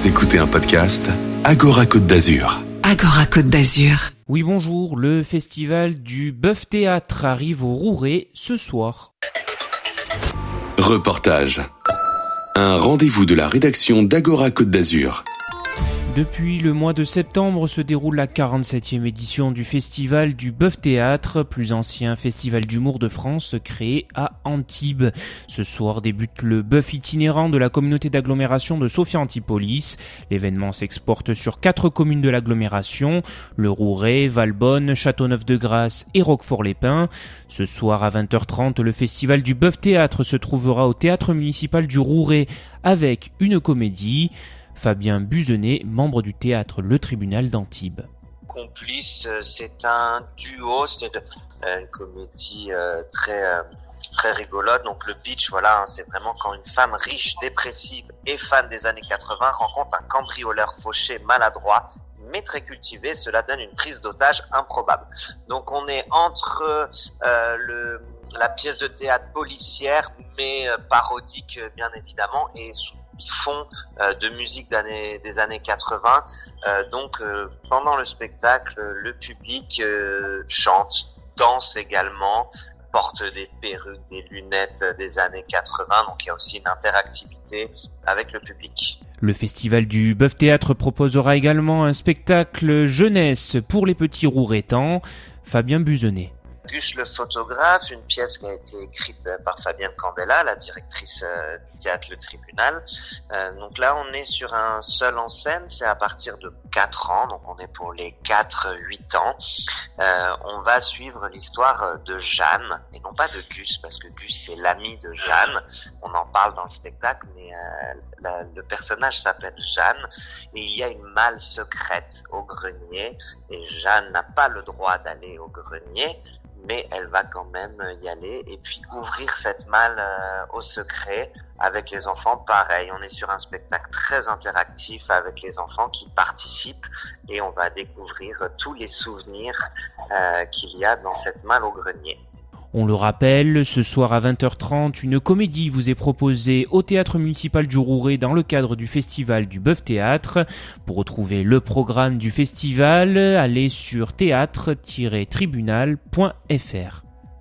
Vous écoutez un podcast Agora Côte d'Azur. Agora Côte d'Azur. Oui, bonjour, le festival du Bœuf Théâtre arrive au Rouret ce soir. Reportage. Un rendez-vous de la rédaction d'Agora Côte d'Azur. Depuis le mois de septembre se déroule la 47e édition du festival du Bœuf Théâtre, plus ancien festival d'humour de France créé à Antibes. Ce soir débute le bœuf itinérant de la communauté d'agglomération de Sophia-Antipolis. L'événement s'exporte sur 4 communes de l'agglomération, le Rouret, Valbonne, Châteauneuf-de-Grasse et Roquefort-les-Pins. Ce soir à 20h30, le festival du Bœuf Théâtre se trouvera au théâtre municipal du Rouret avec une comédie. Fabien Buzenet, membre du théâtre Le Tribunal d'Antibes. Complice, c'est un duo, c'est une comédie très rigolote. Donc le pitch, voilà, c'est vraiment quand une femme riche, dépressive et fan des années 80 rencontre un cambrioleur fauché maladroit, mais très cultivé. Cela donne une prise d'otage improbable. Donc on est entre la pièce de théâtre policière, mais parodique bien évidemment, et sous fond de musique des années 80. Donc pendant le spectacle, le public chante, danse également, porte des perruques, des lunettes des années 80. Donc il y a aussi une interactivité avec le public. Le festival du Bœuf Théâtre proposera également un spectacle jeunesse pour les petits rouretans. Fabien Buzenet. Gus le photographe, une pièce qui a été écrite par Fabienne Candela, la directrice du théâtre Le Tribunal. Donc là, on est sur un seul en scène, c'est à partir de 4 ans, donc on est pour les 4-8 ans. On va suivre l'histoire de Jeanne, et non pas de Gus, parce que Gus c'est l'ami de Jeanne. On en parle dans le spectacle, mais le personnage s'appelle Jeanne, et il y a une malle secrète au grenier, et Jeanne n'a pas le droit d'aller au grenier, mais elle va quand même y aller et puis ouvrir cette malle au secret avec les enfants. Pareil, on est sur un spectacle très interactif avec les enfants qui participent et on va découvrir tous les souvenirs qu'il y a dans cette malle au grenier. On le rappelle, ce soir à 20h30, une comédie vous est proposée au théâtre municipal du Rouret dans le cadre du festival du Bœuf Théâtre. Pour retrouver le programme du festival, allez sur théâtre-tribunal.fr.